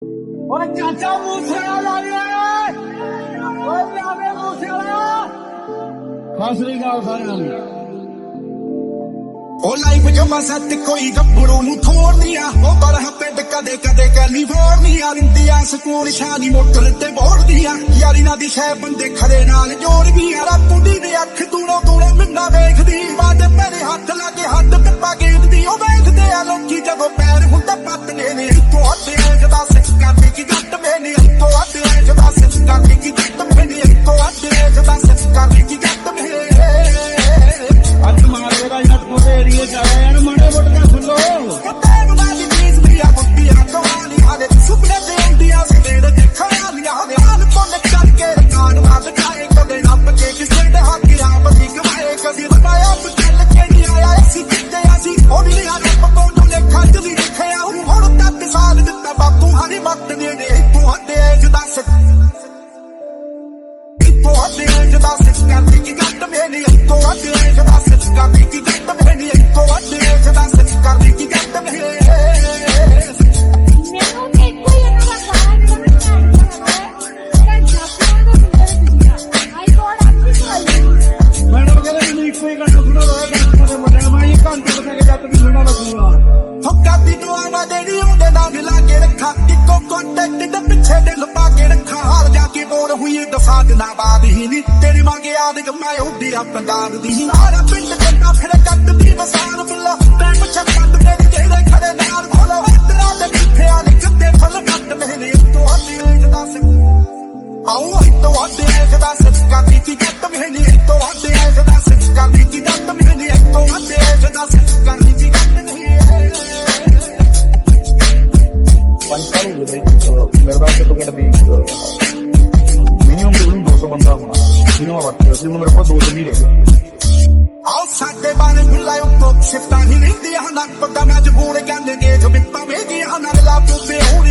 ਓਏ ਚਾਚਾ ਮੂਸੇਵਾਲਾ ਓਏ ਪਿਆਰੇ ਮੂਸੇਵਾਲਾ ਖਾਸਰੀ ਗਾਲ ਸਾਰਿਆਂ ਨੂੰ ਉਹ ਲਾਈਫ ਜਮਾ ਸੱਤ ਕੋਈ ਗੱਭਰੂ ਨੂੰ ਥੋੜਨੀਆਂ ਉਹ ਬਰਹ ਪਿੰਡ ਕਦੇ ਕਦੇ ਕੈਲੀਫੋਰਨੀਆ ਰਿੰਦੀਆਂ ਸਕੂਲ ਸ਼ਾਨੀ ਮੋਟਰ ਤੇ ਬੋੜਦੀਆਂ ਯਾਰੀ ਨਾ ਦੀ ਸ਼ੈ ਬੰਦੇ ਖੜੇ ਨਾਲ ਜੋੜਦੀਆਂ ਰਾਪੁੰਡੀ ਦੀ ਅੱਖ ਦੂਰੋਂ ਦੂਰੋਂ ਮਿੰਨਾ ਵੇਖਦੀ ਬਾਦ ਮੇਰੇ ਹੱਥ ਲਾਗੇ ਹੱਥ ਟੱਪਾ ਗੇੜਦੀ ਉਹ ਵੇਖਦੇ ਆ ਲੋਕੀ ਜਦੋਂ ਪੈਰ ਹੁੰਦਾ ਪੱਤਨੇ ਨੇ ਇੱਕੋ ਹੱਥੇ ਜਦਾ ਸਿੱਖ ਕਰਦੀ ਕੀ ਗੱਟ ਮੈਨੇ ਇੱਕੋ ਹੱਥੇ ਜਦਾ ਸਿੱਖ ਕਰਦੀ ਕੀ ਗੱਟ ਮੈਨੇ ਇੱਕੋ ਹੱਥੇ ਜਦਾ ਸਿੱਖ ਕਰਦੀ ਕੀ ਗੱਟ ਮੈਨੇ ਅੱਜ ਮਾਰੇ ਦਾ ਜੱਟ ਕੋਟੇ ਏਰੀਏ ਚ ਆਇਆ ਨਾ ਮਾੜੇ ਮੋਟੇ ਦਾ ਸੁਣੋ ਕਿਤੇ ਬਣਾ ਦੀ ਚੀਜ਼ ਵੀ ਆ ਕੁੱਤੀਆਂ ਕਹਾਣੀ ਹਾਲੇ ਸੁਪਨੇ ਦੇ ਇੰਡੀਆ ਦੇ ਖਿਆਲੀਆਂ ਦੇ ਹਾਲ ਕੋਲ ਕਰਕੇ ਰਿਕਾਰਡ ਮਾਰ ਕਾਏ ਕਦੇ ਰੱਬ ਕੇ ਕਿਸੇ ਦੇ ਹੱਥ ਆਪ ਦੀ ਕਮਾਏ ਕਦੀ ਰਵਾਇਆ ਚੱਲ ਕੇ ਨਹੀਂ ਆਇਆ ਅਸੀਂ ਕਿਤੇ ਅਸੀਂ ਉਹ ਵੀ ਆ ਰੱਬ ਤੋਂ ਲੇਖਾ ਜਦੀ ਰੱਖਿਆ ਹੁਣ ਤੱਕ ਸਾਲ ਦਿੱਤਾ ਬਾਪੂ ਹਾਰੀ ਵਕਤ ਦੇ ਇੱਕੋ ਹੱਦੇ ਜਦਾ ਸਿੱਖ ਇੱਕੋ ਹੱਦੇ ਜਦਾ ਸਿੱਖ ਕਰਦੀ ਕੀ ਗੱਟ ਮੈਨੇ ਇੱਕੋ ਹੱਦੇ ਜਦਾ ਸਿੱਖ ਕਰਦੀ ਕੀ ਗੱਟ ਮੈਨੇ ਇੱਕੋ ਹੱਦੇ ਜਦਾ ਸਿੱਖ ਕਰਦੀ ਕੀ ਗੱਟ ਮੈਨੇ ਮੈਡਮ ਕਹਿੰਦੇ ਮੈਨੂੰ ਇੱਕੋ ਹੀ ਘੰਟਾ ਸੁਣਾ ਰੋਇਆ ਕਰਦੇ ਮੁੰਡਿਆਂ ਮੈਂ ਇਹ ਘੰਟੇ ਬਤਾ ਕੇ ਜੱਟ ਵੀ ਸੁਣਾ ਲੱਗੂਗਾ ਫੱਕਾ ਦੀ ਦੁਆਵਾਂ ਦੇਣੀ ਉਹਦੇ ਨਾਲ ਲਾ ਕੇ ਰੱਖਾ ਇੱਕੋ ਕੰਟੈਕਟ ਦੇ ਪਿੱਛੇ ਦੇ ਲਪਾ ਕੇ ਰੱਖਾ ਹਾਰ ਜਾ ਕੇ ਬੋਲ ਹੋਈ ਦਫਾ ਦਿਨਾਂ ਬਾਅਦ ਹੀ ਨੀ ਤੇਰੀ ਮੰਗ ਯਾਦ ਕਮਾਏ ਉੱਡੀ ਆ ਪੰਜਾਬ ਦੀ ਸਾਰਾ ਪਿੰਡ ਕੰਡਾ ਫਿਰ ਕੱਟ ਦੀ ਵਸਾਨ ਬੁੱਲਾ ਮੈਂ ਪੁੱਛਾ ਕੱਟ ਦੇ ਜਿਹੜੇ ਖੜੇ ਨਾਲ ਖੋਲੋ ਤੇਰਾ ਦੇ ਪਿੱਛੇ ਆ ਨਿਕਦੇ ਫਲ ਕੱਟ ਮੈਨੇ ਇੱਕੋ ਹੱਥੀ ਜਦਾ ਸਿੱਖ ਆਓ ਇੱਕੋ ਹੱਥੀ ਜਦਾ ਸਿੱਖ ਕਰਦੀ ਕੀ ਗੱਟ ਮੈਨੇ ਇੱਕੋ ਹੱਥੀ ਜਦਾ ਸਿੱਖ ਕਰਦੀ ਕੀ ਗੱਟ ਮੈਨੇ ਇੱਕੋ ਹੱਥੀ ਜਦਾ ਸਿੱਖ ਕਰਦੀ ਕੀ ਗੱਟ ਨਹੀਂ मेरे पास तो भी मिनिमम 200 बंदा होना मिनिमम बात मेरे पास 2 दिन ही रहे आओ साडे बाने भुलाए तो शिफ्टा ही नहीं दिया ना पता मजबूर कहने के जो बिता में दिया ना ला पुते